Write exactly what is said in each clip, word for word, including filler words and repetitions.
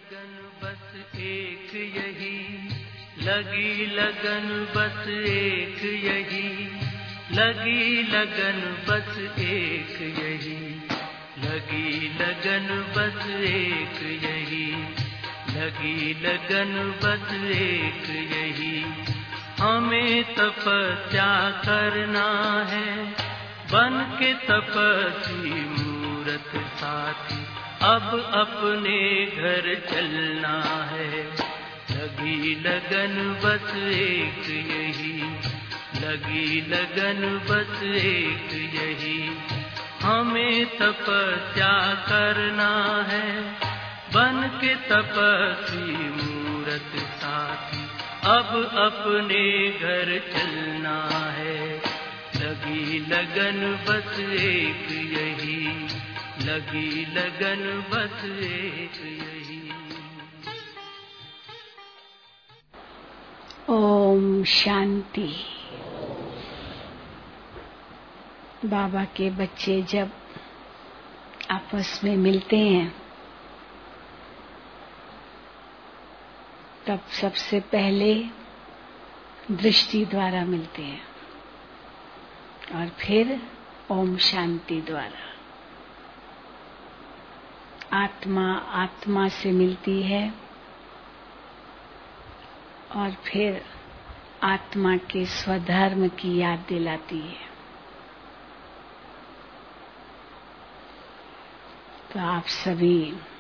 लगन बस एक यही, लगी लगन बस एक यही, लगी लगन बस एक यही, लगी लगन बस एक यही, लगी लगन बस एक यही। हमें तपस्या करना है, बन के तपस्वी मूरत साथी, अब अपने घर चलना है। लगी लगन बस एक यही, लगी लगन बस एक यही। हमें तपस्या करना है, बन के तपस्वी मूरत साथी, अब अपने घर चलना है। लगी लगन बस एक यही, लगी लगन बस एक यही। ओम शांति। बाबा के बच्चे जब आपस में मिलते हैं तब सबसे पहले दृष्टि द्वारा मिलते हैं और फिर ओम शांति द्वारा। आत्मा आत्मा से मिलती है और फिर आत्मा के स्वधर्म की याद दिलाती है। तो आप सभी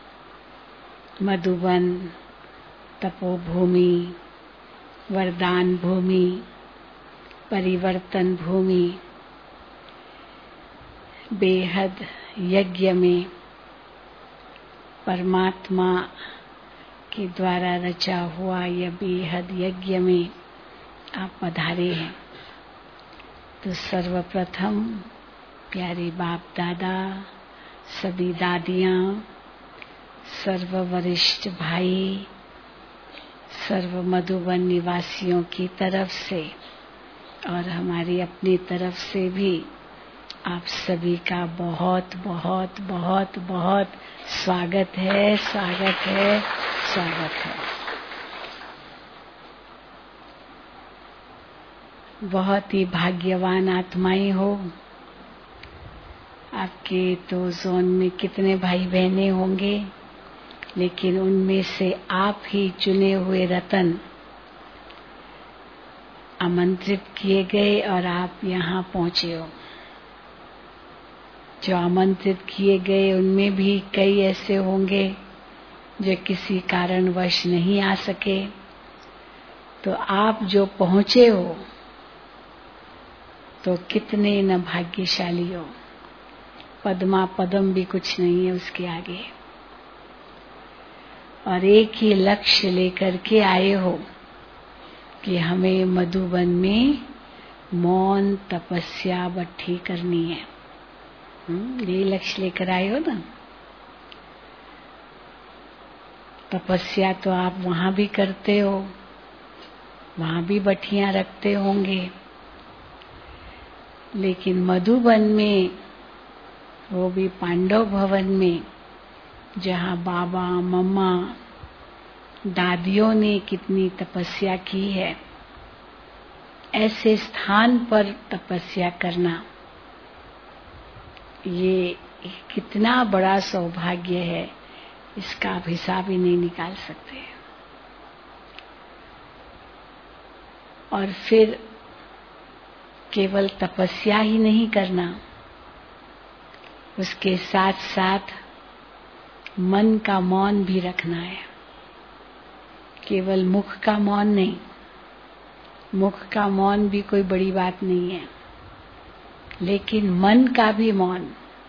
मधुबन, तपोभूमि, वरदान भूमि, परिवर्तन भूमि, बेहद यज्ञ में परमात्मा के द्वारा रचा हुआ यह बेहद यज्ञ में आप पधारे हैं। तो सर्वप्रथम प्यारे बाप दादा, सभी दादियां, सर्व वरिष्ठ भाई, सर्व मधुबन निवासियों की तरफ से और हमारी अपनी तरफ से भी आप सभी का बहुत बहुत बहुत बहुत स्वागत है, स्वागत है, स्वागत है। बहुत ही भाग्यवान आत्माएं हो। आपके तो जोन में कितने भाई बहने होंगे, लेकिन उनमें से आप ही चुने हुए रतन आमंत्रित किए गए और आप यहाँ पहुँचे हो। जो आमंत्रित किए गए उनमें भी कई ऐसे होंगे जो किसी कारणवश नहीं आ सके। तो आप जो पहुँचे हो तो कितने न भाग्यशाली हो। पद्मा पदम भी कुछ नहीं है उसके आगे। और एक ही लक्ष्य लेकर के आए हो कि हमें मधुबन में मौन तपस्या बट्ठी करनी है। ये लक्ष्य लेकर आए हो ना। तपस्या तो आप वहां भी करते हो, वहां भी बट्ठियां रखते होंगे, लेकिन मधुबन में, वो भी पांडव भवन में, जहाँ बाबा मम्मा दादियों ने कितनी तपस्या की है, ऐसे स्थान पर तपस्या करना ये कितना बड़ा सौभाग्य है, इसका आप हिसाब ही नहीं निकाल सकते। और फिर केवल तपस्या ही नहीं करना, उसके साथ साथ मन का मौन भी रखना है। केवल मुख का मौन नहीं। मुख का मौन भी कोई बड़ी बात नहीं है, लेकिन मन का भी मौन।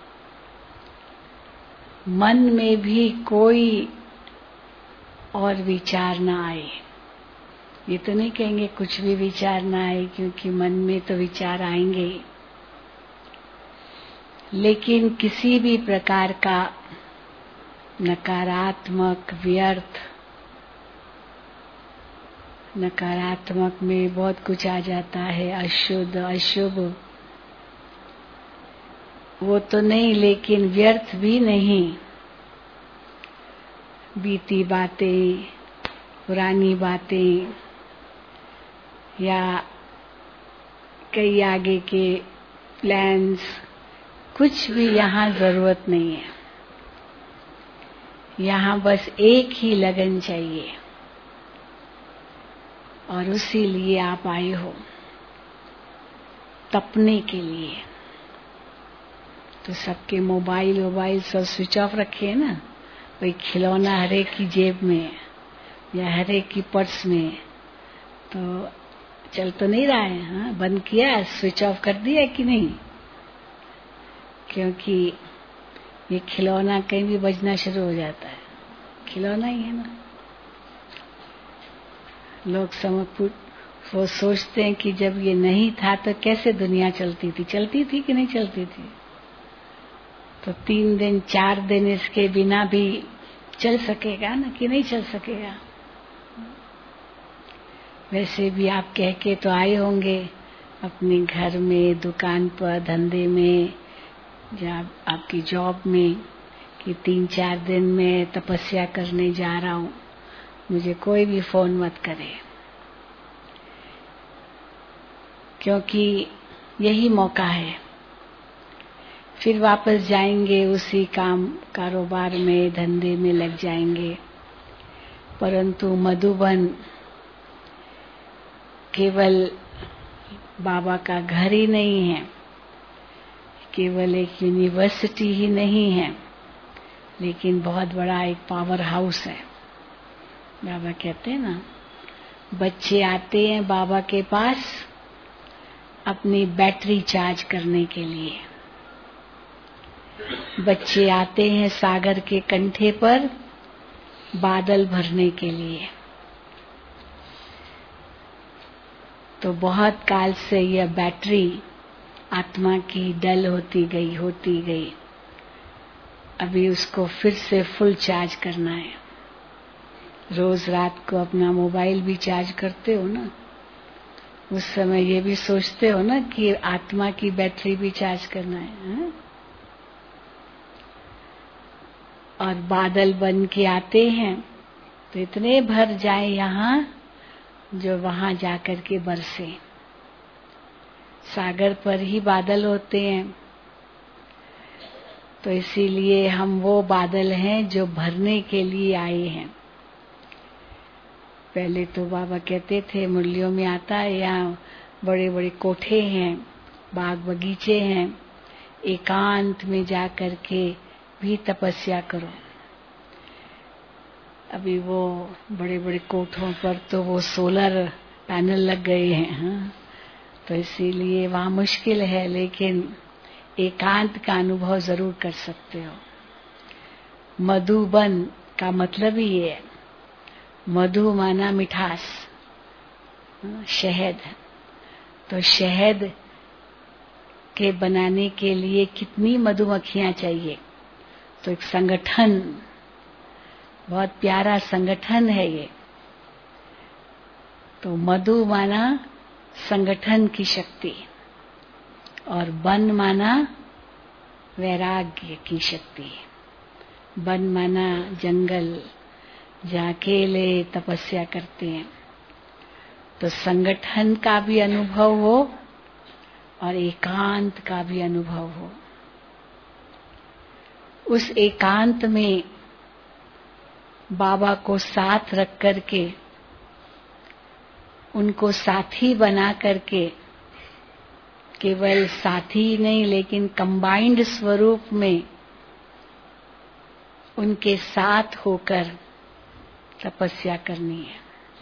मन में भी कोई और विचार ना आए। ये तो नहीं कहेंगे कुछ भी विचार ना आए, क्योंकि मन में तो विचार आएंगे, लेकिन किसी भी प्रकार का नकारात्मक, व्यर्थ, नकारात्मक में बहुत कुछ आ जाता है, अशुद्ध, अशुभ, वो तो नहीं, लेकिन व्यर्थ भी नहीं। बीती बातें, पुरानी बातें या कई आगे के प्लान्स, कुछ भी यहाँ जरूरत नहीं है। यहाँ बस एक ही लगन चाहिए और उसी लिए आप आए हो, तपने के लिए। तो सबके मोबाइल वोबाइल सब स्विच ऑफ रखे है ना, कोई खिलौना हर एक की जेब में या हर एक की पर्स में, तो चल तो नहीं रहा है। हाँ, बंद किया, स्विच ऑफ कर दिया कि नहीं? क्योंकि ये खिलौना कहीं भी बजना शुरू हो जाता है, खिलौना ही है ना। लोग समझ वो सोचते हैं कि जब ये नहीं था तो कैसे दुनिया चलती थी, चलती थी कि नहीं चलती थी? तो तीन दिन चार दिन इसके बिना भी चल सकेगा ना, कि नहीं चल सकेगा? वैसे भी आप कह के तो आए होंगे अपने घर में, दुकान पर, धंधे में या आपकी जॉब में कि तीन चार दिन में तपस्या करने जा रहा हूँ, मुझे कोई भी फोन मत करे, क्योंकि यही मौका है। फिर वापस जाएंगे, उसी काम कारोबार में, धंधे में लग जाएंगे। परंतु मधुबन केवल बाबा का घर ही नहीं है, केवल एक यूनिवर्सिटी ही नहीं है, लेकिन बहुत बड़ा एक पावर हाउस है। बाबा कहते हैं ना, बच्चे आते हैं बाबा के पास अपनी बैटरी चार्ज करने के लिए। बच्चे आते हैं सागर के कंठे पर बादल भरने के लिए। तो बहुत काल से यह बैटरी आत्मा की डल होती गई होती गई, अभी उसको फिर से फुल चार्ज करना है। रोज रात को अपना मोबाइल भी चार्ज करते हो ना, उस समय ये भी सोचते हो ना कि आत्मा की बैटरी भी चार्ज करना है, है? और बादल बन के आते हैं तो इतने भर जाए यहाँ, जो वहां जाकर के बरसे। सागर पर ही बादल होते हैं, तो इसीलिए हम वो बादल हैं जो भरने के लिए आए हैं। पहले तो बाबा कहते थे, मुरलियों में आता है, यहाँ बड़े बड़े कोठे हैं, बाग बगीचे हैं, एकांत में जा कर के भी तपस्या करो। अभी वो बड़े बड़े कोठों पर तो वो सोलर पैनल लग गए हैं, हाँ? तो इसीलिए वहाँ मुश्किल है, लेकिन एकांत का अनुभव जरूर कर सकते हो। मधुबन का मतलब ही ये है, मधु माना मिठास, शहद। तो शहद के बनाने के लिए कितनी मधुमक्खियां चाहिए? तो एक संगठन, बहुत प्यारा संगठन है ये। तो मधु माना संगठन की शक्ति और बन माना वैराग्य की शक्ति। बन माना जंगल, जहाँ अकेले तपस्या करते हैं। तो संगठन का भी अनुभव हो और एकांत का भी अनुभव हो। उस एकांत में बाबा को साथ रख करके, उनको साथी बना करके, केवल साथी ही नहीं लेकिन कंबाइंड स्वरूप में उनके साथ होकर तपस्या करनी है।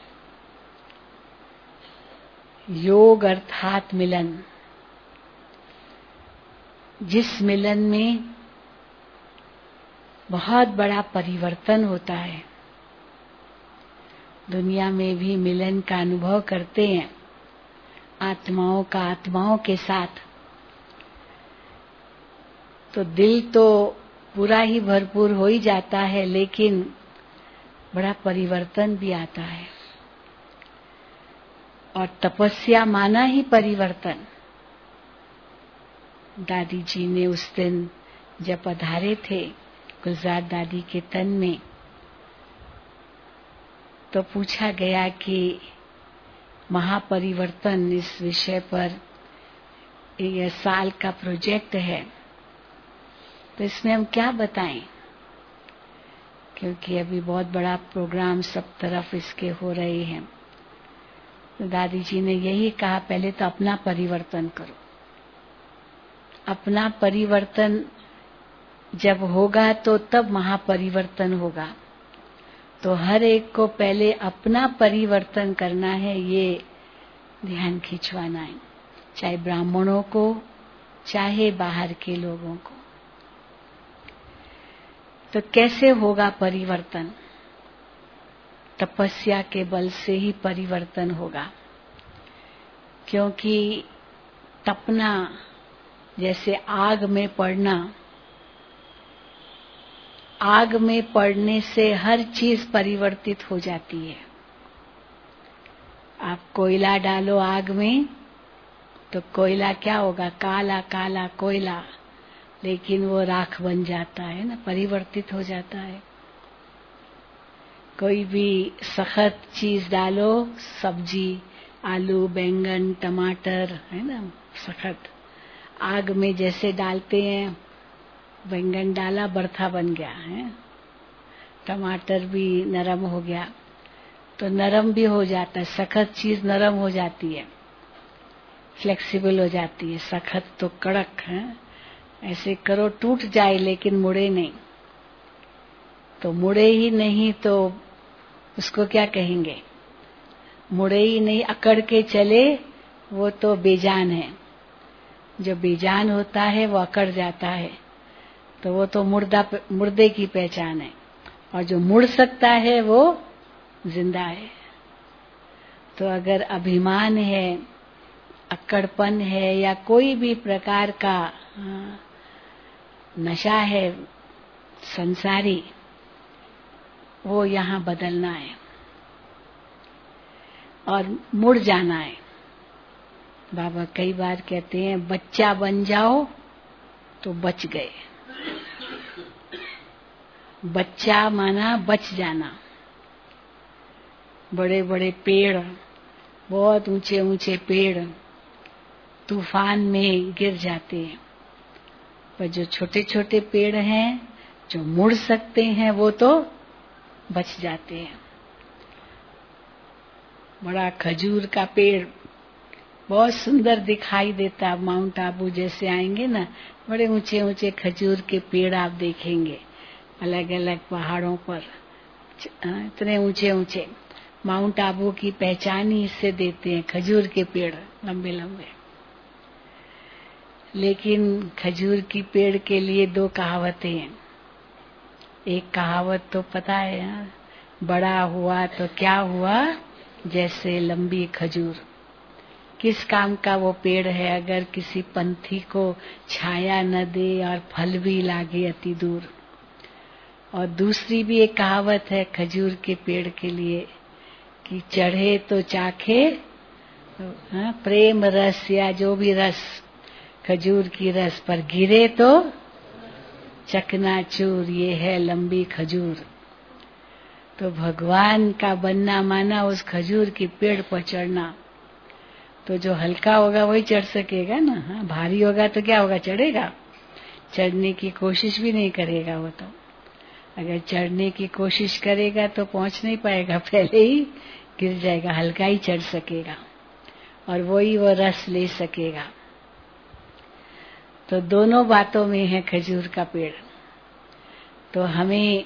योग अर्थात मिलन, जिस मिलन में बहुत बड़ा परिवर्तन होता है। दुनिया में भी मिलन का अनुभव करते हैं, आत्माओं का आत्माओं के साथ, तो दिल तो पूरा ही भरपूर हो ही जाता है, लेकिन बड़ा परिवर्तन भी आता है। और तपस्या माना ही परिवर्तन। दादी जी ने उस दिन जब पधारे थे गुजरात दादी के तन में, तो पूछा गया कि महापरिवर्तन इस विषय पर यह साल का प्रोजेक्ट है, तो इसमें हम क्या बताएं, क्योंकि अभी बहुत बड़ा प्रोग्राम सब तरफ इसके हो रहे हैं। तो दादी जी ने यही कहा, पहले तो अपना परिवर्तन करो। अपना परिवर्तन जब होगा तो तब महापरिवर्तन होगा। तो हर एक को पहले अपना परिवर्तन करना है, ये ध्यान खिंचवाना है, चाहे ब्राह्मणों को चाहे बाहर के लोगों को। तो कैसे होगा परिवर्तन? तपस्या के बल से ही परिवर्तन होगा, क्योंकि तपना जैसे आग में पड़ना, आग में पड़ने से हर चीज परिवर्तित हो जाती है। आप कोयला डालो आग में तो कोयला क्या होगा? काला काला कोयला, लेकिन वो राख बन जाता है ना, परिवर्तित हो जाता है। कोई भी सख्त चीज डालो, सब्जी, आलू, बैंगन, टमाटर, है ना, सख्त आग में जैसे डालते हैं, बैंगन डाला बर्था बन गया है, टमाटर भी नरम हो गया, तो नरम भी हो जाता है। सख्त चीज नरम हो जाती है, फ्लेक्सिबल हो जाती है, सख्त तो कड़क है। ऐसे करो टूट जाए लेकिन मुड़े नहीं, तो मुड़े ही नहीं तो उसको क्या कहेंगे? मुड़े ही नहीं, अकड़ के चले वो तो बेजान है। जो बेजान होता है वो अकड़ जाता है, तो वो तो मुर्दा मुर्दे की पहचान है। और जो मुड़ सकता है वो जिंदा है। तो अगर अभिमान है, अक्कड़पन है, या कोई भी प्रकार का नशा है संसारी, वो यहाँ बदलना है और मुड़ जाना है। बाबा कई बार कहते हैं, बच्चा बन जाओ तो बच गए। बच्चा माना बच जाना। बड़े बड़े पेड़, बहुत ऊंचे ऊंचे पेड़ तूफान में गिर जाते हैं, पर जो छोटे छोटे पेड़ हैं जो मुड़ सकते हैं वो तो बच जाते हैं। बड़ा खजूर का पेड़ बहुत सुंदर दिखाई देता, माउंट आबू जैसे आएंगे ना, बड़े ऊंचे ऊंचे खजूर के पेड़ आप देखेंगे अलग अलग पहाड़ों पर, इतने ऊंचे ऊंचे। माउंट आबू की पहचान ही इससे देते हैं, खजूर के पेड़ लंबे लंबे। लेकिन खजूर की पेड़ के लिए दो कहावतें हैं। एक कहावत तो पता है यार, बड़ा हुआ तो क्या हुआ जैसे लंबी खजूर। किस काम का वो पेड़ है अगर किसी पंथी को छाया न दे और फल भी लागे अति दूर। और दूसरी भी एक कहावत है खजूर के पेड़ के लिए कि चढ़े तो चाखे हाँ, प्रेम रस या जो भी रस, खजूर की रस, पर गिरे तो चकनाचूर, ये है लंबी खजूर। तो भगवान का बनना माना उस खजूर के पेड़ पर चढ़ना। तो जो हल्का होगा वही चढ़ सकेगा ना, हाँ, भारी होगा तो क्या होगा? चढ़ेगा? चढ़ने की कोशिश भी नहीं करेगा वो तो। अगर चढ़ने की कोशिश करेगा तो पहुंच नहीं पाएगा, पहले ही गिर जाएगा। हल्का ही चढ़ सकेगा और वही वो रस ले सकेगा। तो दोनों बातों में है खजूर का पेड़। तो हमें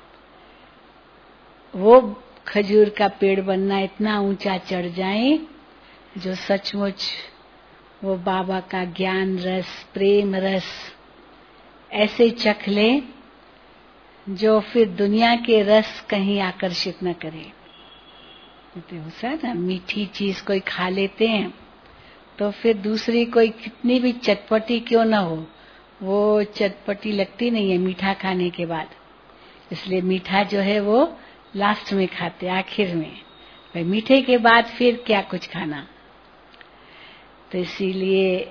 वो खजूर का पेड़ बनना, इतना ऊंचा चढ़ जाए जो सचमुच वो बाबा का ज्ञान रस, प्रेम रस ऐसे चख ले जो फिर दुनिया के रस कहीं आकर्षित न करे। ना मीठी चीज कोई खा लेते हैं तो फिर दूसरी कोई कितनी भी चटपटी क्यों ना हो, वो चटपटी लगती नहीं है मीठा खाने के बाद। इसलिए मीठा जो है वो लास्ट में खाते, आखिर में। भाई मीठे के बाद फिर क्या कुछ खाना। तो इसीलिए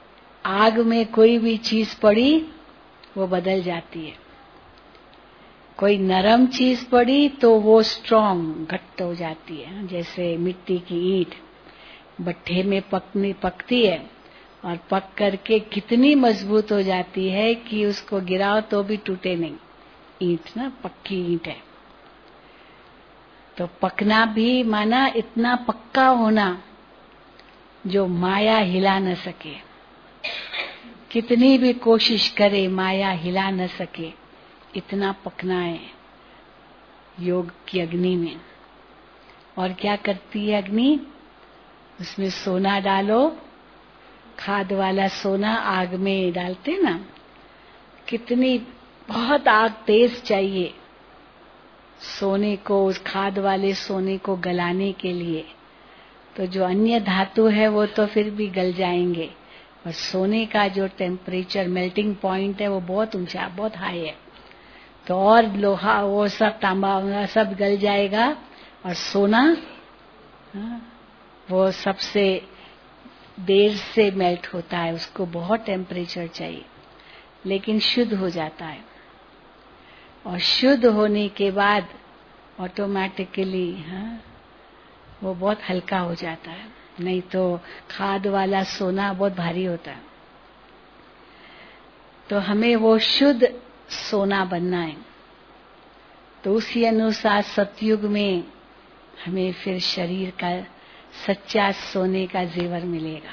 आग में कोई भी चीज पड़ी वो बदल जाती है। कोई नरम चीज पड़ी तो वो स्ट्रॉन्ग घट्ट हो जाती है। जैसे मिट्टी की ईंट भट्ठे में पकनी पकती है और पक करके कितनी मजबूत हो जाती है कि उसको गिराओ तो भी टूटे नहीं। ईंट ना पक्की ईंट है। तो पकना भी माना इतना पक्का होना जो माया हिला न सके। कितनी भी कोशिश करे माया हिला न सके, इतना पकना है योग की अग्नि में। और क्या करती है अग्नि? उसमें सोना डालो, खाद वाला सोना आग में डालते ना, कितनी बहुत आग तेज चाहिए सोने को, उस खाद वाले सोने को गलाने के लिए। तो जो अन्य धातु है वो तो फिर भी गल जाएंगे, और सोने का जो टेम्परेचर मेल्टिंग पॉइंट है वो बहुत ऊंचा, बहुत हाई है। तो और लोहा वो सब तांबा सब गल जाएगा, और सोना वो सबसे देर से मेल्ट होता है, उसको बहुत टेम्परेचर चाहिए, लेकिन शुद्ध हो जाता है। और शुद्ध होने के बाद ऑटोमेटिकली हाँ, वो बहुत हल्का हो जाता है। नहीं तो खाद वाला सोना बहुत भारी होता है। तो हमें वो शुद्ध सोना बनना है। तो उसी अनुसार सतयुग में हमें फिर शरीर का सच्चा सोने का जेवर मिलेगा।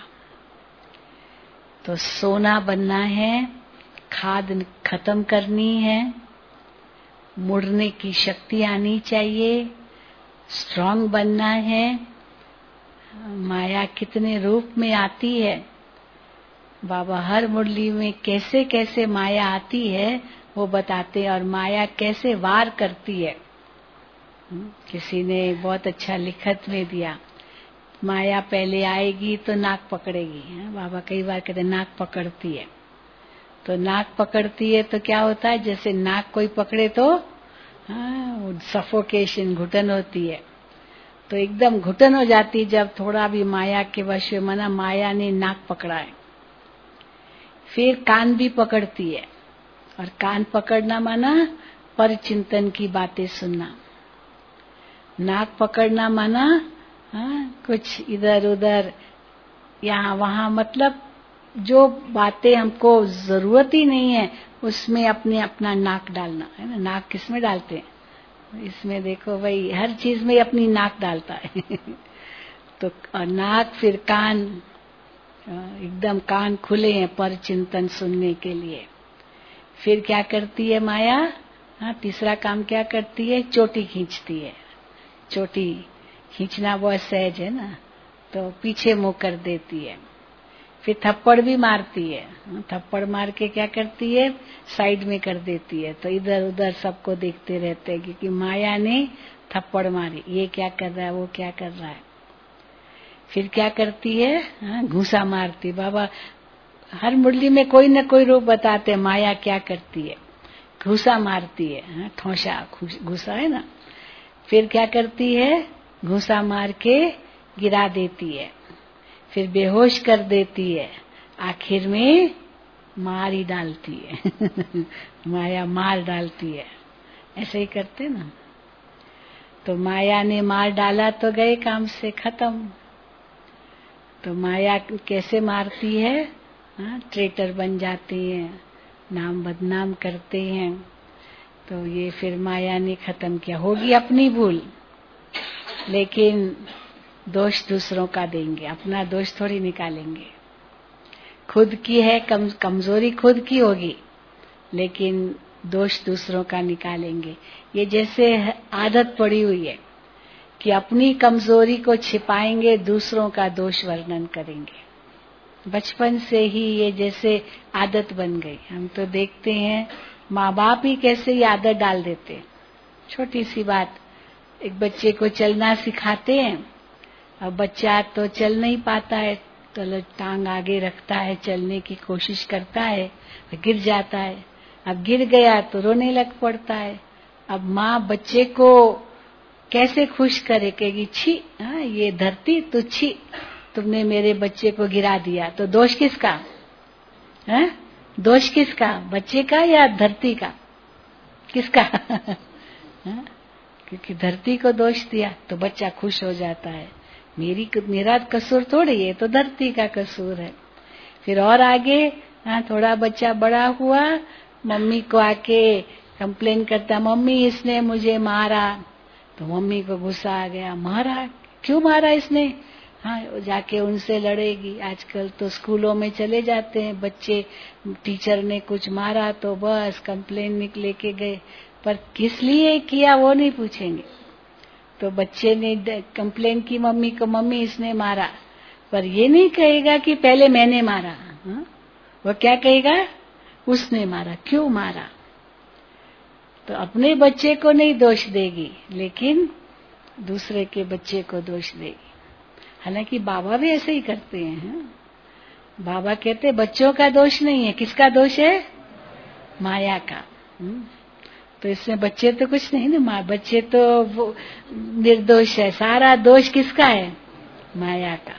तो सोना बनना है, खाद खत्म करनी है, मुड़ने की शक्ति आनी चाहिए, स्ट्रांग बनना है। माया कितने रूप में आती है, बाबा हर मुरली में कैसे कैसे माया आती है वो बताते हैं, और माया कैसे वार करती है। किसी ने बहुत अच्छा लिखत में दिया, माया पहले आएगी तो नाक पकड़ेगी। बाबा कई बार कहते नाक पकड़ती है। तो नाक पकड़ती है तो क्या होता है, जैसे नाक कोई पकड़े तो हाँ सफोकेशन, घुटन होती है। तो एकदम घुटन हो जाती जब थोड़ा भी माया के वश में, माना माया ने नाक पकड़ा है। फिर कान भी पकड़ती है, और कान पकड़ना माना पर चिंतन की बातें सुनना। नाक पकड़ना माना हाँ, कुछ इधर उधर यहाँ वहाँ, मतलब जो बातें हमको जरूरत ही नहीं है उसमें अपने अपना नाक डालना है ना। नाक किसमें डालते हैं? इसमें देखो भाई, हर चीज में अपनी नाक डालता है। तो और नाक फिर कान, एकदम कान खुले हैं पर चिंतन सुनने के लिए। फिर क्या करती है माया? हाँ, तीसरा काम क्या करती है? चोटी खींचती है। चोटी खींचना बहुत सहज है ना, तो पीछे मुंह कर देती है। फिर थप्पड़ भी मारती है। थप्पड़ मार के क्या करती है? साइड में कर देती है। तो इधर उधर सबको देखते रहते हैं, क्योंकि माया ने थप्पड़ मारी, ये क्या कर रहा है, वो क्या कर रहा है। फिर क्या करती है? घूसा मारती। बाबा हर मुरली में कोई न कोई रूप बताते हैं माया क्या करती है। घूसा मारती है, ठोसा घूसा है ना। फिर क्या करती है? घूसा मार के गिरा देती है, फिर बेहोश कर देती है, आखिर में मार ही डालती है। माया मार डालती है। ऐसे ही करते ना। तो माया ने मार डाला तो गए काम से खत्म। तो माया कैसे मारती है? हाँ, ट्रेटर बन जाते हैं, नाम बदनाम करते हैं। तो ये फिर माया ने खत्म किया। होगी अपनी भूल, लेकिन दोष दूसरों का देंगे, अपना दोष थोड़ी निकालेंगे। खुद की है कम, कमजोरी खुद की होगी, लेकिन दोष दूसरों का निकालेंगे। ये जैसे आदत पड़ी हुई है कि अपनी कमजोरी को छिपाएंगे, दूसरों का दोष वर्णन करेंगे। बचपन से ही ये जैसे आदत बन गई। हम तो देखते हैं माँ बाप ही कैसे ये आदत डाल देते हैं। छोटी सी बात, एक बच्चे को चलना सिखाते हैं, अब बच्चा तो चल नहीं पाता है, तो टांग आगे रखता है, चलने की कोशिश करता है, गिर जाता है। अब गिर गया तो रोने लग पड़ता है। अब माँ बच्चे को कैसे खुश करे, कहेगी छी हाँ, ये धरती तो छी, तुमने मेरे बच्चे को गिरा दिया। तो दोष किसका है? दोष किसका? बच्चे का या धरती का? किसका? हाँ? क्योंकि धरती को दोष दिया तो बच्चा खुश हो जाता है, मेरी मेरा कसूर थोड़ी है, तो धरती का कसूर है। फिर और आगे हाँ, थोड़ा बच्चा बड़ा हुआ, मम्मी को आके कंप्लेन करता, मम्मी इसने मुझे मारा। तो मम्मी को गुस्सा आ गया, मारा? क्यों मारा इसने? हाँ, जाके उनसे लड़ेगी। आजकल तो स्कूलों में चले जाते हैं बच्चे, टीचर ने कुछ मारा तो बस कंप्लेन निकले के गए, पर किस लिए किया वो नहीं पूछेंगे। तो बच्चे ने कंप्लेन की मम्मी को, मम्मी इसने मारा, पर ये नहीं कहेगा कि पहले मैंने मारा। हा? वो क्या कहेगा? उसने मारा। क्यों मारा? तो अपने बच्चे को नहीं दोष देगी, लेकिन दूसरे के बच्चे को दोष देगी। हालांकि बाबा भी ऐसे ही करते हैं। हा? बाबा कहते बच्चों का दोष नहीं है, किसका दोष है? माया का। हुँ? तो इसमें बच्चे तो कुछ नहीं ना, माँ बच्चे तो वो निर्दोष है, सारा दोष किसका है? माया का।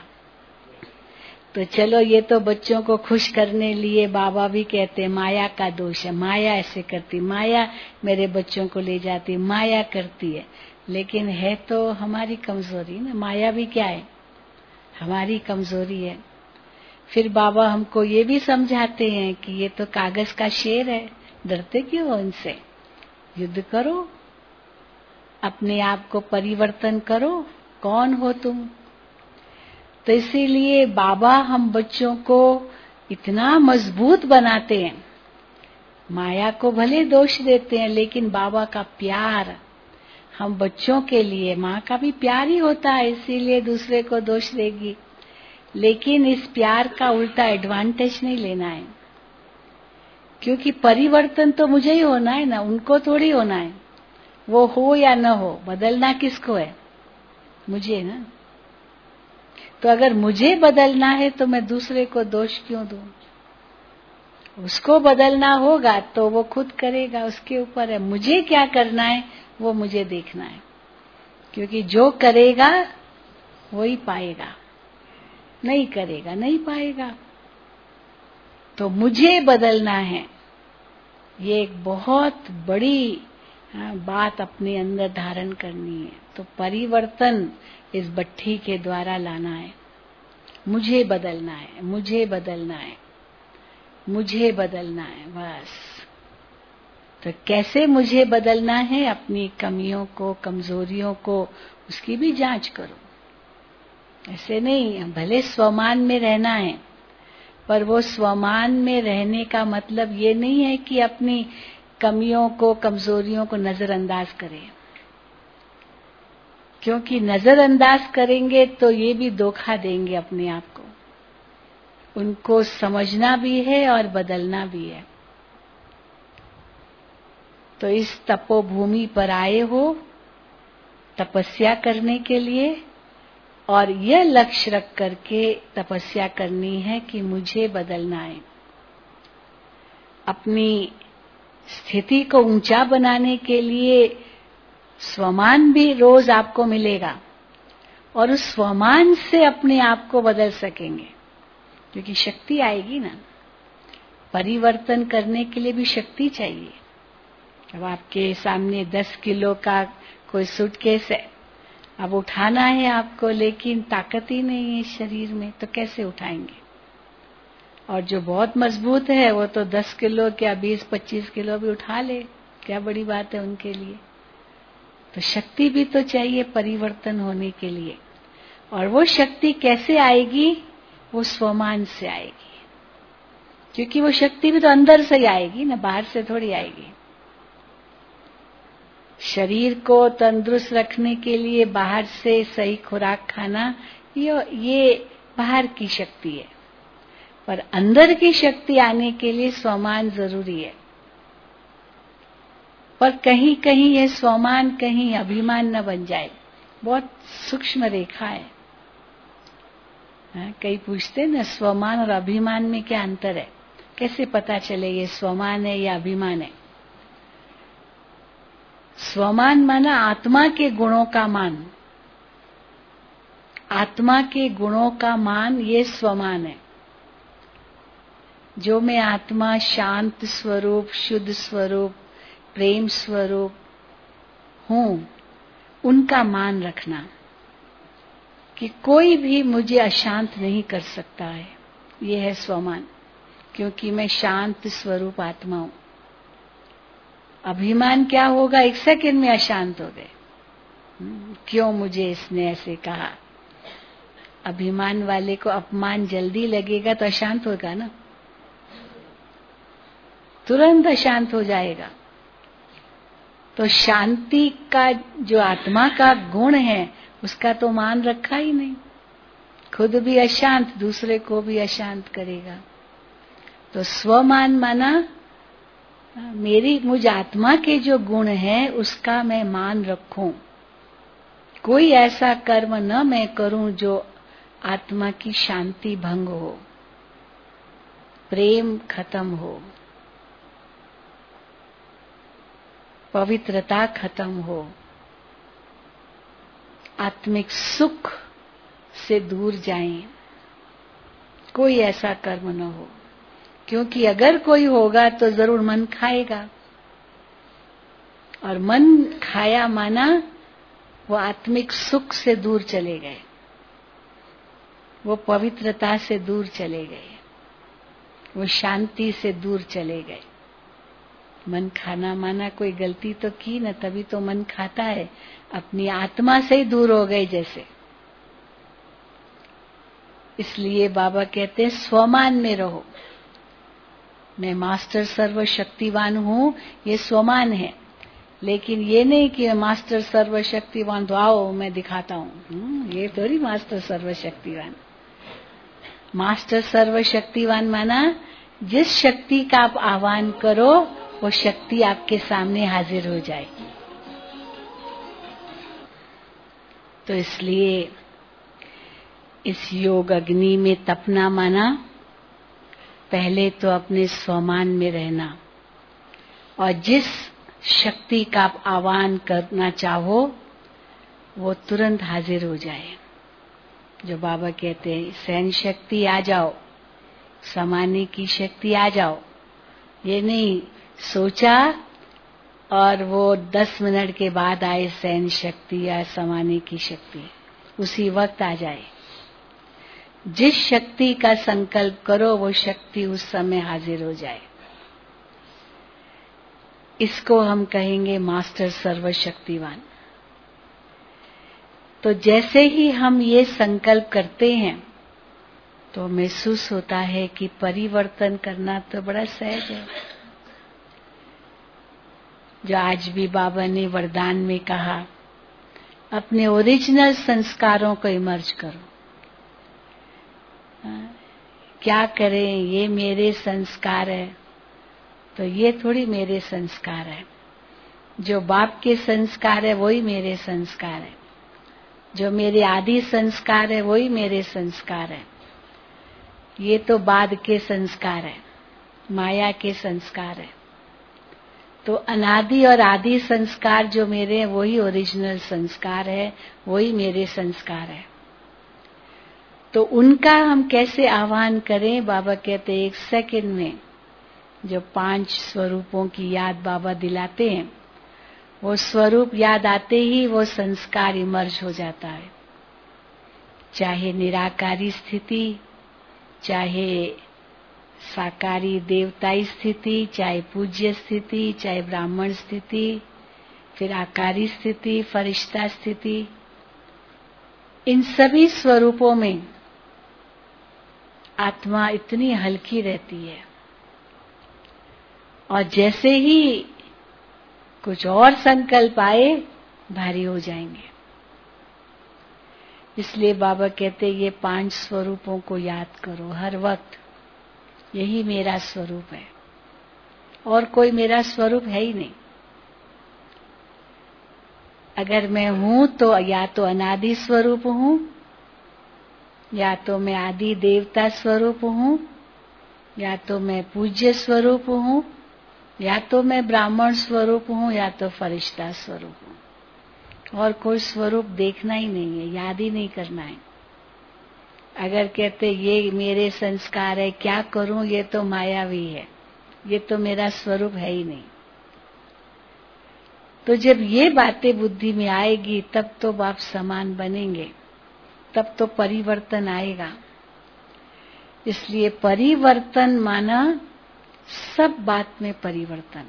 तो चलो, ये तो बच्चों को खुश करने लिए बाबा भी कहते हैं माया का दोष है, माया ऐसे करती, माया मेरे बच्चों को ले जाती, माया करती है। लेकिन है तो हमारी कमजोरी ना, माया भी क्या है? हमारी कमजोरी है। फिर बाबा हमको ये भी समझाते हैं कि ये तो कागज का शेर है, डरते क्यों हो इनसे? युद्ध करो, अपने आप को परिवर्तन करो, कौन हो तुम? तो इसीलिए बाबा हम बच्चों को इतना मजबूत बनाते हैं। माया को भले दोष देते हैं, लेकिन बाबा का प्यार हम बच्चों के लिए, माँ का भी प्यार ही होता है, इसीलिए दूसरे को दोष देगी। लेकिन इस प्यार का उल्टा एडवांटेज नहीं लेना है, क्योंकि परिवर्तन तो मुझे ही होना है ना, उनको थोड़ी होना है। वो हो या न हो, बदलना किसको है? मुझे ना। तो अगर मुझे बदलना है तो मैं दूसरे को दोष क्यों दूं? उसको बदलना होगा तो वो खुद करेगा, उसके ऊपर है। मुझे क्या करना है वो मुझे देखना है, क्योंकि जो करेगा वही पाएगा, नहीं करेगा नहीं पाएगा। तो मुझे बदलना है, ये एक बहुत बड़ी बात अपने अंदर धारण करनी है। तो परिवर्तन इस भट्ठी के द्वारा लाना है। मुझे बदलना है, मुझे बदलना है, मुझे बदलना है, बस। तो कैसे मुझे बदलना है? अपनी कमियों को, कमजोरियों को, उसकी भी जांच करो। ऐसे नहीं, भले स्वमान में रहना है, पर वो स्वमान में रहने का मतलब ये नहीं है कि अपनी कमियों को, कमजोरियों को नजरअंदाज करें। क्योंकि नजरअंदाज करेंगे तो ये भी धोखा देंगे अपने आप को। उनको समझना भी है और बदलना भी है। तो इस तपोभूमि पर आए हो तपस्या करने के लिए, और यह लक्ष्य रख करके तपस्या करनी है कि मुझे बदलना है। अपनी स्थिति को ऊंचा बनाने के लिए स्वमान भी रोज आपको मिलेगा, और उस स्वमान से अपने आप को बदल सकेंगे, क्योंकि शक्ति आएगी ना। परिवर्तन करने के लिए भी शक्ति चाहिए। अब आपके सामने दस किलो का कोई सूटकेस है, अब उठाना है आपको, लेकिन ताकत ही नहीं है शरीर में, तो कैसे उठाएंगे? और जो बहुत मजबूत है वो तो दस किलो क्या बीस पच्चीस किलो भी उठा ले, क्या बड़ी बात है उनके लिए। तो शक्ति भी तो चाहिए परिवर्तन होने के लिए। और वो शक्ति कैसे आएगी? वो स्वमान से आएगी, क्योंकि वो शक्ति भी तो अंदर से ही आएगी ना, बाहर से थोड़ी आएगी। शरीर को तंदुरुस्त रखने के लिए बाहर से सही खुराक खाना, ये ये बाहर की शक्ति है, पर अंदर की शक्ति आने के लिए स्वमान जरूरी है। पर कहीं कहीं ये स्वमान कहीं अभिमान न बन जाए, बहुत सूक्ष्म रेखा है। हाँ, कई पूछते हैं ना स्वमान और अभिमान में क्या अंतर है, कैसे पता चले ये स्वमान है या अभिमान है? स्वमान माना आत्मा के गुणों का मान, आत्मा के गुणों का मान, ये स्वमान है। जो मैं आत्मा शांत स्वरूप, शुद्ध स्वरूप, प्रेम स्वरूप हूँ उनका मान रखना कि कोई भी मुझे अशांत नहीं कर सकता है। ये है स्वमान, क्योंकि मैं शांत स्वरूप आत्मा हूँ। अभिमान क्या होगा, एक सेकंड में अशांत हो गए। क्यों मुझे इसने ऐसे कहा। अभिमान वाले को अपमान जल्दी लगेगा तो अशांत होगा ना, तुरंत अशांत हो जाएगा। तो शांति का जो आत्मा का गुण है उसका तो मान रखा ही नहीं। खुद भी अशांत, दूसरे को भी अशांत करेगा। तो स्वमान माना मेरी मुझ आत्मा के जो गुण हैं उसका मैं मान रखूं। कोई ऐसा कर्म न मैं करूं जो आत्मा की शांति भंग हो, प्रेम खत्म हो, पवित्रता खत्म हो, आत्मिक सुख से दूर जाएं। कोई ऐसा कर्म न हो, क्योंकि अगर कोई होगा तो जरूर मन खाएगा, और मन खाया माना वो आत्मिक सुख से दूर चले गए, वो पवित्रता से दूर चले गए, वो शांति से दूर चले गए। मन खाना माना कोई गलती तो की न, तभी तो मन खाता है। अपनी आत्मा से ही दूर हो गए जैसे। इसलिए बाबा कहते हैं स्वमान में रहो। मैं मास्टर सर्वशक्तिवान हूँ, ये स्वमान है। लेकिन ये नहीं कि मास्टर सर्वशक्तिवान तो आओ मैं दिखाता हूँ, ये थोड़ी मास्टर सर्वशक्तिवान। मास्टर सर्वशक्तिवान माना जिस शक्ति का आप आह्वान करो वो शक्ति आपके सामने हाजिर हो जाए। तो इसलिए इस योग अग्नि में तपना माना पहले तो अपने स्वमान में रहना, और जिस शक्ति का आप आह्वान करना चाहो वो तुरंत हाजिर हो जाए। जो बाबा कहते हैं सहन शक्ति आ जाओ, समाने की शक्ति आ जाओ। ये नहीं सोचा और वो दस मिनट के बाद आए सहन शक्ति या समाने की शक्ति, उसी वक्त आ जाए। जिस शक्ति का संकल्प करो वो शक्ति उस समय हाजिर हो जाए। इसको हम कहेंगे मास्टर सर्वशक्तिवान। तो जैसे ही हम ये संकल्प करते हैं तो महसूस होता है कि परिवर्तन करना तो बड़ा सहज है। जो आज भी बाबा ने वरदान में कहा, अपने ओरिजिनल संस्कारों को इमर्ज करो। क्या करें, ये मेरे संस्कार है, तो ये थोड़ी मेरे संस्कार है। जो बाप के संस्कार है वही मेरे संस्कार है, जो मेरे आदि संस्कार है वही मेरे संस्कार है। ये तो बाद के संस्कार है, माया के संस्कार है। तो अनादि और आदि संस्कार जो मेरे हैं वही ओरिजिनल संस्कार है, वही मेरे संस्कार है। तो उनका हम कैसे आह्वान करें? बाबा कहते हैं एक सेकंड में जो पांच स्वरूपों की याद बाबा दिलाते हैं, वो स्वरूप याद आते ही वो संस्कार इमर्ज हो जाता है। चाहे निराकारी स्थिति, चाहे साकारी देवताई स्थिति, चाहे पूज्य स्थिति, चाहे ब्राह्मण स्थिति, फिर आकारी स्थिति, फरिश्ता स्थिति, इन सभी स्वरूपों में आत्मा इतनी हल्की रहती है। और जैसे ही कुछ और संकल्प आए भारी हो जाएंगे। इसलिए बाबा कहते ये पांच स्वरूपों को याद करो हर वक्त। यही मेरा स्वरूप है और कोई मेरा स्वरूप है ही नहीं। अगर मैं हूं तो या तो अनादि स्वरूप हूं, या तो मैं आदि देवता स्वरूप हूं, या तो मैं पूज्य स्वरूप हूं, या तो मैं ब्राह्मण स्वरूप हूं, या तो फरिश्ता स्वरूप हूं। और कोई स्वरूप देखना ही नहीं है, याद ही नहीं करना है। अगर कहते ये मेरे संस्कार है, क्या करूं, ये तो मायावी है, ये तो मेरा स्वरूप है ही नहीं। तो जब ये बातें बुद्धि में आएगी तब तो आप समान बनेंगे, तब तो परिवर्तन आएगा। इसलिए परिवर्तन माना सब बात में परिवर्तन,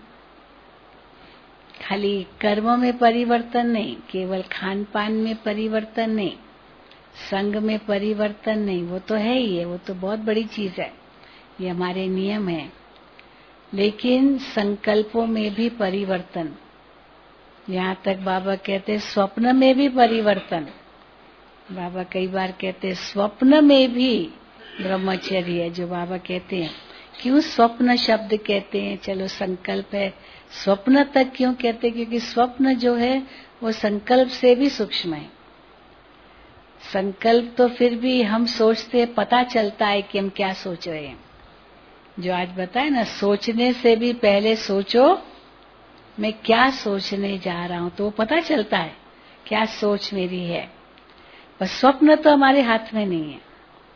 खाली कर्म में परिवर्तन नहीं, केवल खान पान में परिवर्तन नहीं, संग में परिवर्तन नहीं, वो तो है ही है, वो तो बहुत बड़ी चीज है, ये हमारे नियम है। लेकिन संकल्पों में भी परिवर्तन, यहाँ तक बाबा कहते हैं स्वप्न में भी परिवर्तन। बाबा कई बार कहते हैं स्वप्न में भी ब्रह्मचर्य है, जो बाबा कहते हैं। क्यों स्वप्न शब्द कहते हैं? चलो संकल्प है, स्वप्न तक क्यों कहते हैं? क्योंकि स्वप्न जो है वो संकल्प से भी सूक्ष्म है। संकल्प तो फिर भी हम सोचते हैं, पता चलता है कि हम क्या सोच रहे हैं। जो आज बताए ना, सोचने से भी पहले सोचो मैं क्या सोचने जा रहा हूं, तो वो पता चलता है क्या सोच मेरी है। पर स्वप्न तो हमारे हाथ में नहीं है,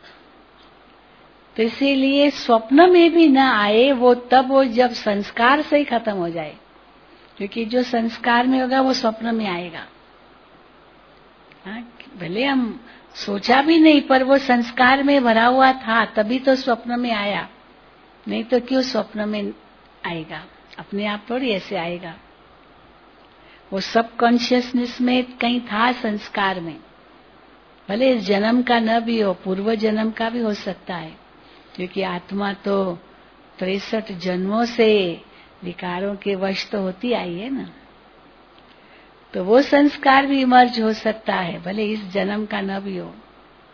तो इसीलिए स्वप्न में भी ना आए वो, तब वो जब संस्कार से ही खत्म हो जाए। क्योंकि जो संस्कार में होगा वो स्वप्न में आएगा। हाँ, भले हम सोचा भी नहीं, पर वो संस्कार में भरा हुआ था, तभी तो स्वप्न में आया। नहीं तो क्यों स्वप्न में आएगा? अपने आप थोड़ी ऐसे आएगा। वो सब कॉन्शियसनेस में कहीं था, संस्कार में। भले इस जन्म का न भी हो, पूर्व जन्म का भी हो सकता है, क्योंकि आत्मा तो तिरसठ जन्मों से विकारों के वश तो होती आई है ना। तो वो संस्कार भी इमर्ज हो सकता है, भले इस जन्म का न भी हो।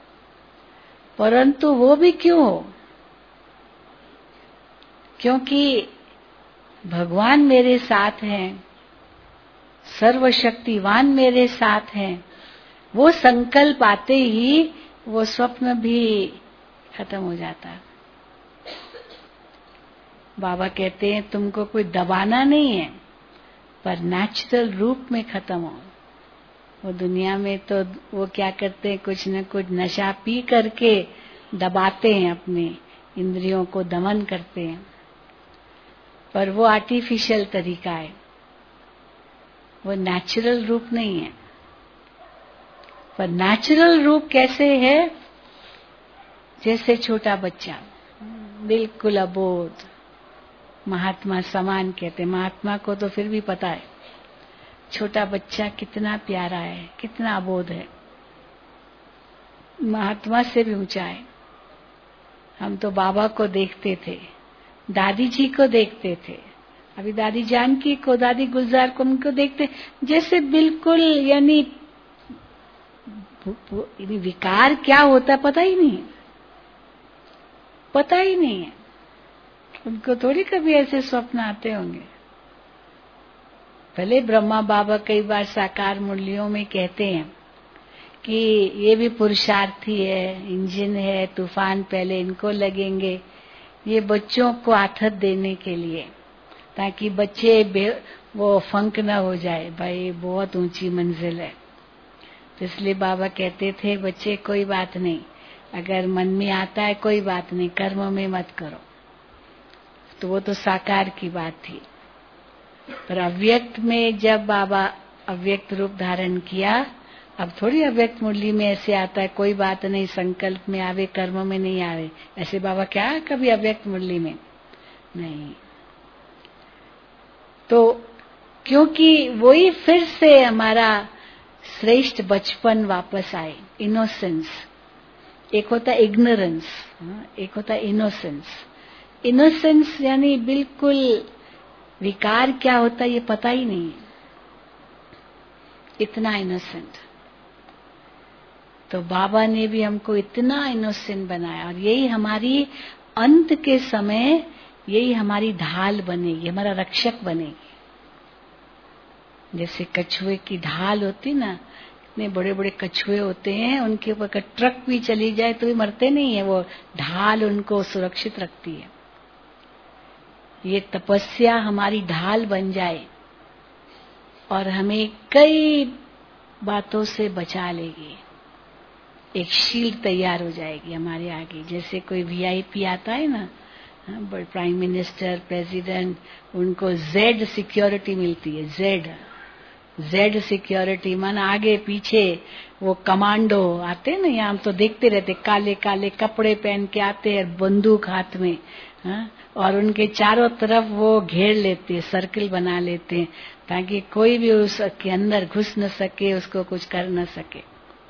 परंतु वो भी क्यों हो? क्योंकि भगवान मेरे साथ हैं, सर्वशक्तिवान मेरे साथ हैं। वो संकल्प आते ही वो स्वप्न भी खत्म हो जाता है। बाबा कहते हैं तुमको कोई दबाना नहीं है, पर नेचुरल रूप में खत्म हो। वो दुनिया में तो वो क्या करते हैं, कुछ न कुछ नशा पी करके दबाते हैं, अपने इंद्रियों को दमन करते हैं, पर वो आर्टिफिशियल तरीका है, वो नेचुरल रूप नहीं है। पर नेचुरल रूप कैसे है? जैसे छोटा बच्चा बिल्कुल अबोध, महात्मा समान कहते हैं। महात्मा को तो फिर भी पता है छोटा बच्चा कितना प्यारा है, कितना अबोध है, महात्मा से भी ऊंचा है। हम तो बाबा को देखते थे, दादी जी को देखते थे, अभी दादी जानकी को, दादी गुलजार को, उनको देखते जैसे बिल्कुल, यानी विकार क्या होता है पता ही नहीं है, पता ही नहीं है उनको। थोड़ी कभी ऐसे स्वप्न आते होंगे। भले ब्रह्मा बाबा कई बार साकार मुरलियों में कहते हैं कि ये भी पुरुषार्थी है, इंजन है, तूफान पहले इनको लगेंगे, ये बच्चों को आथत देने के लिए, ताकि बच्चे वो फंक न हो जाए, भाई बहुत ऊंची मंजिल है। तो इसलिए बाबा कहते थे बच्चे कोई बात नहीं, अगर मन में आता है कोई बात नहीं, कर्म में मत करो। तो वो तो साकार की बात थी। पर अव्यक्त में जब बाबा अव्यक्त रूप धारण किया, अब थोड़ी अव्यक्त मुरली में ऐसे आता है कोई बात नहीं, संकल्प में आवे कर्म में नहीं आवे, ऐसे बाबा क्या कभी अव्यक्त मुरली में नहीं। तो क्योंकि वही फिर से हमारा श्रेष्ठ बचपन वापस आए, इनोसेंस। एक होता है इग्नोरेंस, एक होता है इनोसेंस। इनोसेंस यानी बिल्कुल विकार क्या होता है ये पता ही नहीं है, इतना इनोसेंट। तो बाबा ने भी हमको इतना इनोसेंट बनाया, और यही हमारी अंत के समय, यही हमारी ढाल बनेगी, हमारा रक्षक बनेगी। जैसे कछुए की ढाल होती ना, इतने बड़े बड़े कछुए होते हैं, उनके ऊपर ट्रक भी चली जाए तो भी मरते नहीं है, वो ढाल उनको सुरक्षित रखती है। ये तपस्या हमारी ढाल बन जाए और हमें कई बातों से बचा लेगी, एक शील्ड तैयार हो जाएगी हमारे आगे। जैसे कोई वीआईपी आता है ना, प्राइम मिनिस्टर, प्रेसिडेंट, उनको जेड सिक्योरिटी मिलती है, जेड जेड सिक्योरिटी माना आगे पीछे वो कमांडो आते हैं ना, यहाँ हम तो देखते रहते, काले काले कपड़े पहन के आते हैं, बंदूक हाथ में, हाँ? और उनके चारों तरफ वो घेर लेते हैं, सर्किल बना लेते हैं, ताकि कोई भी उसके अंदर घुस न सके, उसको कुछ कर न सके।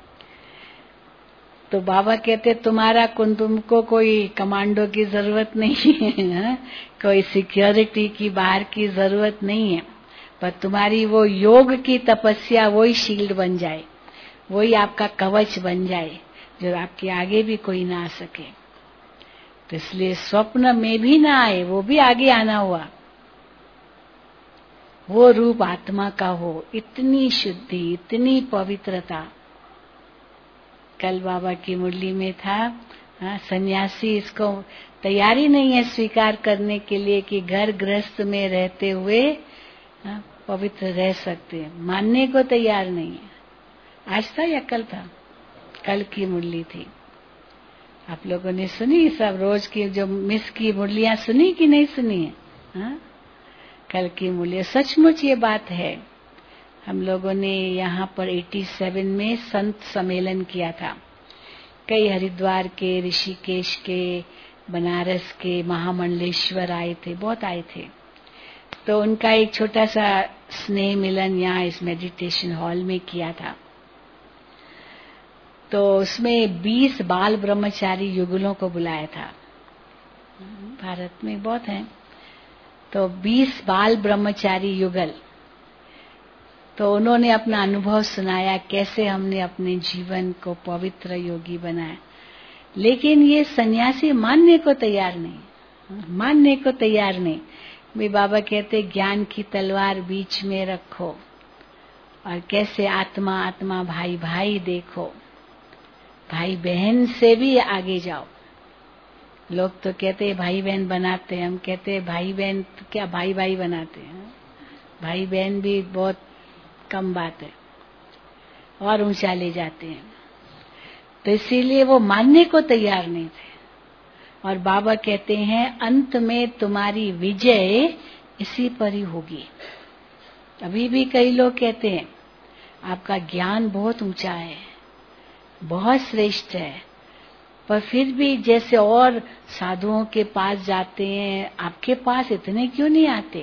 तो बाबा कहते तुम्हारा तुमको कोई कमांडो की जरूरत नहीं है, कोई सिक्योरिटी की बाहर की जरूरत नहीं है, पर तुम्हारी वो योग की तपस्या वही शील्ड बन जाए, वही आपका कवच बन जाए, जो आपके आगे भी कोई ना आ सके। तो इसलिए स्वप्न में भी ना आए, वो भी आगे आना हुआ, वो रूप आत्मा का हो, इतनी शुद्धि, इतनी पवित्रता। कल बाबा की मुरली में था, हाँ, सन्यासी इसको तैयारी नहीं है स्वीकार करने के लिए कि घर गृहस्थ में रहते हुए हाँ, पवित्र रह सकते हैं, मानने को तैयार नहीं है। आज था या कल था? कल की मुरली थी। आप लोगों ने सुनी? सब रोज की जो मिस की मुरलियां सुनी कि नहीं सुनी है? हाँ? कल की मुरली सचमुच ये बात है। हम लोगों ने यहाँ पर सत्तासी में संत सम्मेलन किया था। कई हरिद्वार के, ऋषिकेश के, बनारस के महामंडलेश्वर आए थे, बहुत आए थे। तो उनका एक छोटा सा स्नेह मिलन यहाँ इस मेडिटेशन हॉल में किया था। तो उसमें बीस बाल ब्रह्मचारी युगलों को बुलाया था, भारत में बहुत हैं। तो बीस बाल ब्रह्मचारी युगल, तो उन्होंने अपना अनुभव सुनाया, कैसे हमने अपने जीवन को पवित्र योगी बनाया। लेकिन ये सन्यासी मानने को तैयार नहीं, मानने को तैयार नहीं। वे बाबा कहते ज्ञान की तलवार बीच में रखो और कैसे आत्मा आत्मा भाई भाई देखो, भाई बहन से भी आगे जाओ। लोग तो कहते भाई बहन बनाते हैं, हम कहते भाई बहन तो क्या भाई भाई बनाते हैं, भाई बहन भी बहुत कम बात है, और ऊंचा ले जाते हैं। तो इसीलिए वो मानने को तैयार नहीं थे। और बाबा कहते हैं अंत में तुम्हारी विजय इसी पर ही होगी। अभी भी कई लोग कहते हैं आपका ज्ञान बहुत ऊंचा है, बहुत श्रेष्ठ है, पर फिर भी जैसे और साधुओं के पास जाते हैं, आपके पास इतने क्यों नहीं आते?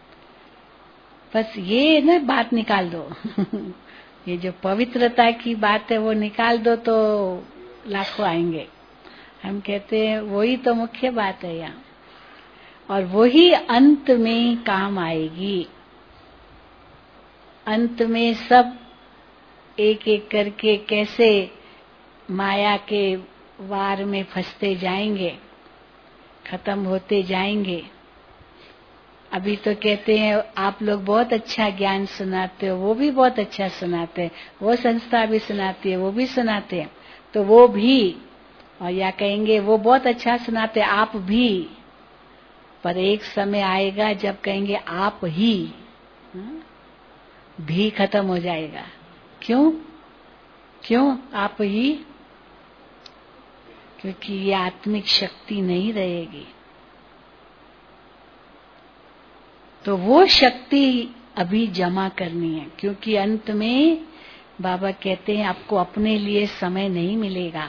बस ये ना बात निकाल दो ये जो पवित्रता की बात है वो निकाल दो तो लाखों आएंगे। हम कहते हैं वही तो मुख्य बात है यहाँ, और वही अंत में काम आएगी। अंत में सब एक एक करके कैसे माया के वार में फंसते जाएंगे, खत्म होते जाएंगे। अभी तो कहते हैं आप लोग बहुत अच्छा ज्ञान सुनाते हो, वो भी बहुत अच्छा सुनाते हैं, वो संस्था भी सुनाती है, वो भी सुनाते हैं, तो वो भी, और या कहेंगे वो बहुत अच्छा सुनाते हैं, आप भी। पर एक समय आएगा जब कहेंगे आप ही, भी खत्म हो जाएगा। क्यों क्यों आप ही? क्योंकि ये आत्मिक शक्ति नहीं रहेगी। तो वो शक्ति अभी जमा करनी है, क्योंकि अंत में बाबा कहते हैं आपको अपने लिए समय नहीं मिलेगा,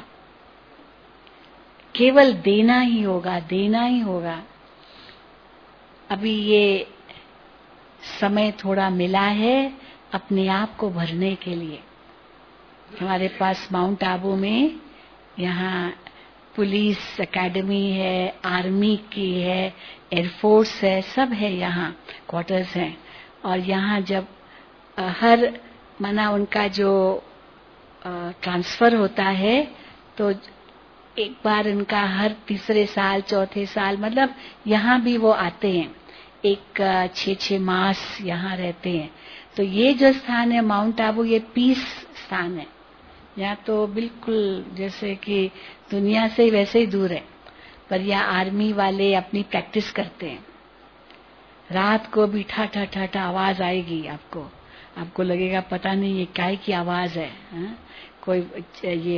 केवल देना ही होगा, देना ही होगा। अभी ये समय थोड़ा मिला है अपने आप को भरने के लिए। हमारे पास माउंट आबू में यहाँ पुलिस एकेडमी है, आर्मी की है, एयरफोर्स है, सब है, यहाँ क्वार्टर्स हैं। और यहाँ जब हर मना उनका जो ट्रांसफर होता है तो एक बार इनका हर तीसरे साल चौथे साल मतलब यहाँ भी वो आते हैं, एक छः छः मास यहाँ रहते हैं। तो ये जो स्थान है माउंट आबू, ये पीस स्थान है। यहाँ तो बिल्कुल जैसे कि दुनिया से वैसे ही दूर है, पर यहाँ आर्मी वाले अपनी प्रैक्टिस करते हैं। रात को भी ठा ठा ठा ठा आवाज आएगी, आपको आपको लगेगा पता नहीं ये काय की आवाज है, हा? कोई ये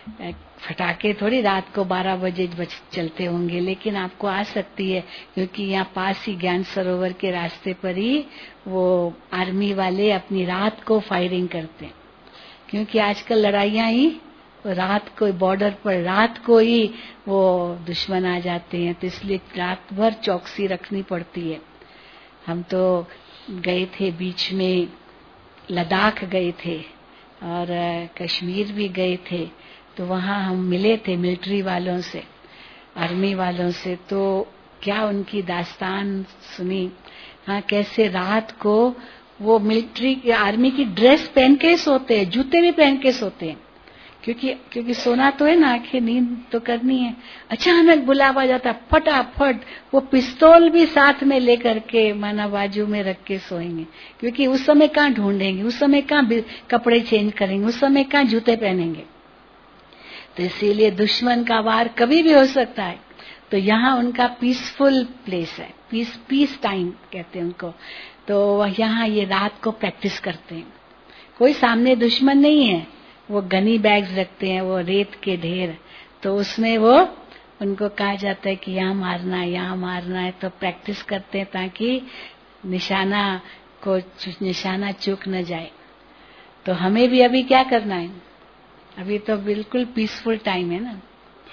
फटाके थोड़ी रात को बारह बजे चलते होंगे, लेकिन आपको आ सकती है, क्योंकि यहाँ पास ही ज्ञान सरोवर के रास्ते पर ही वो आर्मी वाले अपनी रात को फायरिंग करते हैं, क्योंकि आजकल लड़ाइयाँ ही रात को बॉर्डर पर रात को ही वो दुश्मन आ जाते हैं, तो इसलिए रात भर चौकसी रखनी पड़ती है। हम तो गए थे बीच में, लद्दाख गए थे और कश्मीर भी गए थे, तो वहाँ हम मिले थे मिलिट्री वालों से, आर्मी वालों से, तो क्या उनकी दास्तान सुनी। हाँ, कैसे रात को वो मिलिट्री आर्मी की ड्रेस पहन के सोते हैं, जूते भी पहन के सोते हैं, क्योंकि क्योंकि सोना तो है ना, आंखें नींद तो करनी है। अचानक बुलावा जाता, फटाफट वो पिस्तौल भी साथ में लेकर के माना बाजू में रख के सोएंगे, क्योंकि उस समय कहाँ ढूंढेंगे, उस समय कहाँ कपड़े चेंज करेंगे, उस समय कहाँ जूते पहनेंगे। तो इसीलिए दुश्मन का वार कभी भी हो सकता है। तो यहाँ उनका पीसफुल प्लेस है, पीस पीस टाइम कहते हैं उनको। तो यहाँ ये रात को प्रैक्टिस करते हैं। कोई सामने दुश्मन नहीं है, वो गनी बैग्स रखते हैं, वो रेत के ढेर, तो उसमें वो उनको कहा जाता है कि यहाँ मारना है, यहाँ मारना है, तो प्रैक्टिस करते हैं ताकि निशाना को निशाना चूक न जाए। तो हमें भी अभी क्या करना है, अभी तो बिल्कुल पीसफुल टाइम है ना,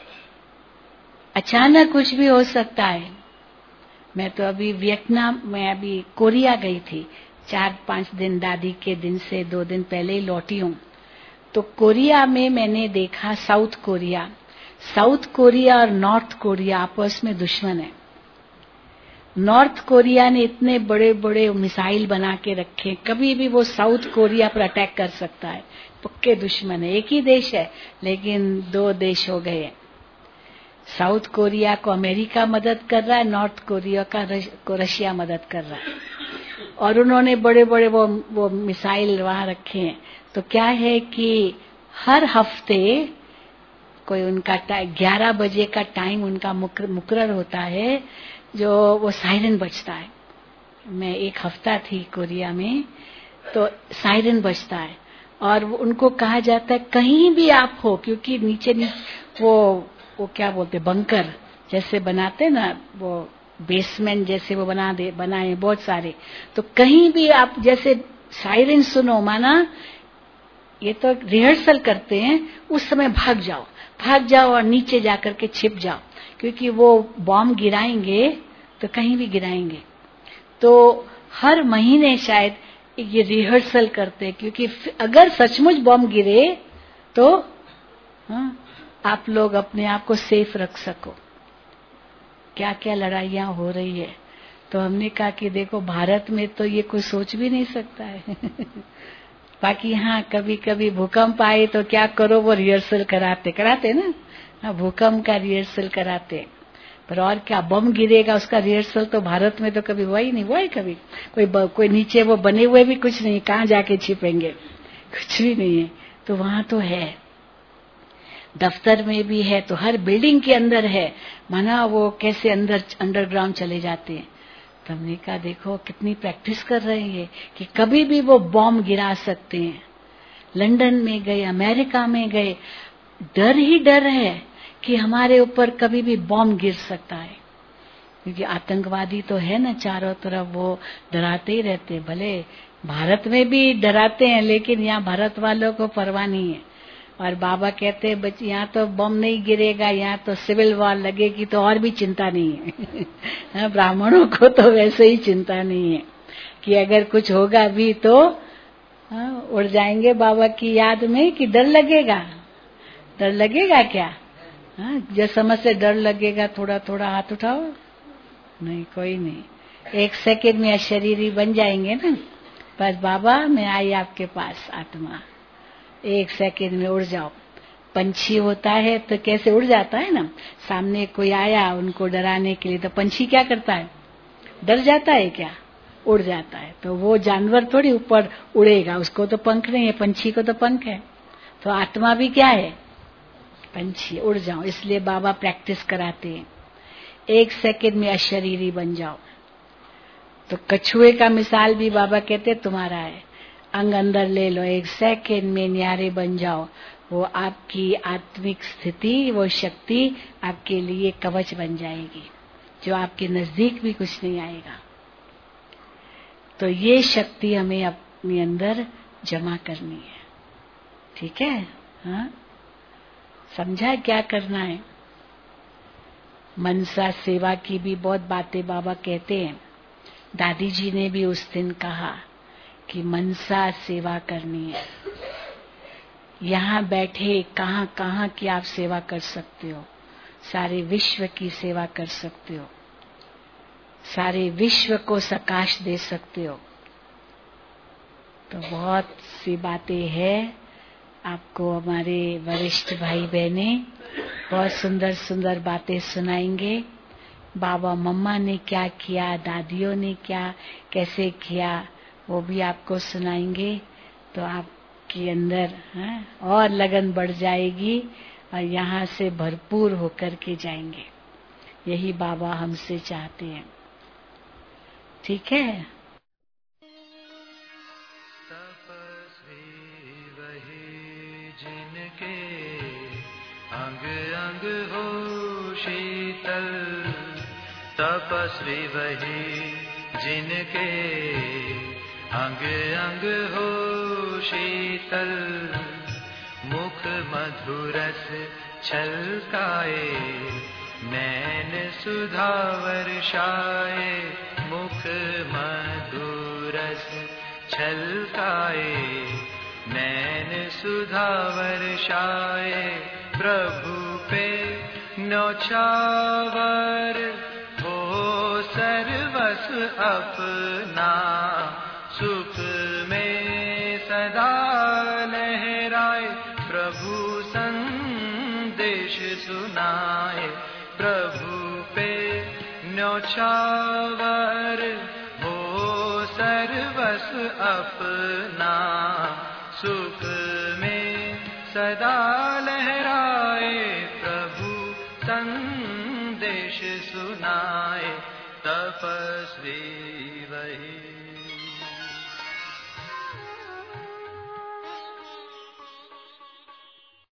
अचानक कुछ भी हो सकता है। मैं तो अभी वियतनाम में, अभी कोरिया गई थी, चार पांच दिन दादी के दिन से दो दिन पहले ही लौटी हूँ। तो कोरिया में मैंने देखा, साउथ कोरिया साउथ कोरिया और नॉर्थ कोरिया आपस में दुश्मन है। नॉर्थ कोरिया ने इतने बड़े बड़े मिसाइल बना के रखे, कभी भी वो साउथ कोरिया पर अटैक कर सकता है, पक्के दुश्मन है। एक ही देश है लेकिन दो देश हो गए। साउथ कोरिया को अमेरिका मदद कर रहा है, नॉर्थ कोरिया का रश, को रशिया मदद कर रहा है, और उन्होंने बड़े बड़े वो वो मिसाइल वहां रखे हैं। तो क्या है कि हर हफ्ते कोई उनका ग्यारह बजे का टाइम उनका मुकर्रर होता है, जो वो सायरन बजता है। मैं एक हफ्ता थी कोरिया में, तो सायरन बजता है और उनको कहा जाता है कहीं भी आप हो, क्योंकि नीचे नीचे वो वो क्या बोलते बंकर जैसे बनाते ना, वो बेसमेंट जैसे वो बना दे बनाए बहुत सारे, तो कहीं भी आप जैसे सायरन सुनो, माना ये तो रिहर्सल करते हैं, उस समय भाग जाओ भाग जाओ और नीचे जाकर के छिप जाओ, क्योंकि वो बॉम्ब गिराएंगे तो कहीं भी गिराएंगे। तो हर महीने शायद ये रिहर्सल करते हैं, क्योंकि अगर सचमुच बॉम्ब गिरे तो हाँ, आप लोग अपने आप को सेफ रख सको। क्या क्या लड़ाइयाँ हो रही है। तो हमने कहा कि देखो भारत में तो ये कोई सोच भी नहीं सकता है बाकी हाँ, कभी कभी भूकंप आए तो क्या करो, वो रिहर्सल कराते कराते ना, हाँ, भूकंप का रिहर्सल कराते। पर और क्या, बम गिरेगा उसका रिहर्सल तो भारत में तो कभी हुआ ही नहीं हुआ है कभी। कोई कोई नीचे वो बने हुए भी कुछ नहीं, कहाँ जाके छिपेंगे, कुछ भी नहीं है। तो वहां तो है, दफ्तर में भी है, तो हर बिल्डिंग के अंदर है, माना वो कैसे अंदर अंडरग्राउंड चले जाते हैं। तो हमने कहा देखो कितनी प्रैक्टिस कर रहे हैं कि कभी भी वो बॉम्ब गिरा सकते हैं। लंदन में गए, अमेरिका में गए, डर ही डर है कि हमारे ऊपर कभी भी बॉम्ब गिर सकता है, क्योंकि आतंकवादी तो है ना चारों तरफ, वो डराते ही रहते। भले भारत में भी डराते हैं, लेकिन यहाँ भारत वालों को परवाह नहीं है। और बाबा कहते हैं बच्चे यहाँ तो बम नहीं गिरेगा, यहाँ तो सिविल वॉर लगेगी तो और भी चिंता नहीं है ब्राह्मणों को तो वैसे ही चिंता नहीं है कि अगर कुछ होगा भी तो हाँ, उड़ जाएंगे बाबा की याद में, कि डर लगेगा। डर लगेगा क्या, हाँ, जो समझ से डर लगेगा, थोड़ा थोड़ा हाथ उठाओ, नहीं कोई नहीं, एक सेकंड में अशरीरी बन जाएंगे ना। बस बाबा मैं आई आपके पास आत्मा, एक सेकंड में उड़ जाओ। पंछी होता है तो कैसे उड़ जाता है ना, सामने कोई आया उनको डराने के लिए, तो पंछी क्या करता है, डर जाता है क्या, उड़ जाता है। तो वो जानवर थोड़ी ऊपर उड़ेगा, उसको तो पंख नहीं है, पंछी को तो पंख है। तो आत्मा भी क्या है, पंछी, उड़ जाओ। इसलिए बाबा प्रैक्टिस कराते हैं, एक सेकंड में अशरीरी बन जाओ। तो कछुए का मिसाल भी बाबा कहते तुम्हारा है, अंग अंदर ले लो, एक सेकंड में न्यारे बन जाओ। वो आपकी आत्मिक स्थिति, वो शक्ति आपके लिए कवच बन जाएगी, जो आपके नजदीक भी कुछ नहीं आएगा। तो ये शक्ति हमें अपने अंदर जमा करनी है। ठीक है? हाँ, समझा क्या करना है? मनसा सेवा की भी बहुत बातें बाबा कहते हैं। दादी जी ने भी उस दिन कहा कि मनसा सेवा करनी है। यहाँ बैठे कहाँ कहाँ की आप सेवा कर सकते हो, सारे विश्व की सेवा कर सकते हो, सारे विश्व को सकाश दे सकते हो। तो बहुत सी बातें हैं। आपको हमारे वरिष्ठ भाई बहने बहुत सुंदर सुंदर बातें सुनाएंगे। बाबा मम्मा ने क्या किया, दादियों ने क्या कैसे किया, वो भी आपको सुनाएंगे। तो आपके अंदर है, और लगन बढ़ जाएगी और यहाँ से भरपूर होकर के जाएंगे। यही बाबा हमसे चाहते हैं। ठीक है? तपस्वी वही जिनके अंग अंग हो शीतल, तपस्वी वही जिनके अंग अंग हो शीतल, मुख मधुरस छलकाए, नैन सुधा वर्षाए, मुख मधुरस छलकाए, नैन सुधा वर्षाए, प्रभु पे न्योछावर हो सर्वस अपना, सुख में सदा लहराए, प्रभु संदेश सुनाए, प्रभु पे न्योछावर हो सर्वस अपना, सुख में सदा लहराए, प्रभु संदेश सुनाए, तपस्वी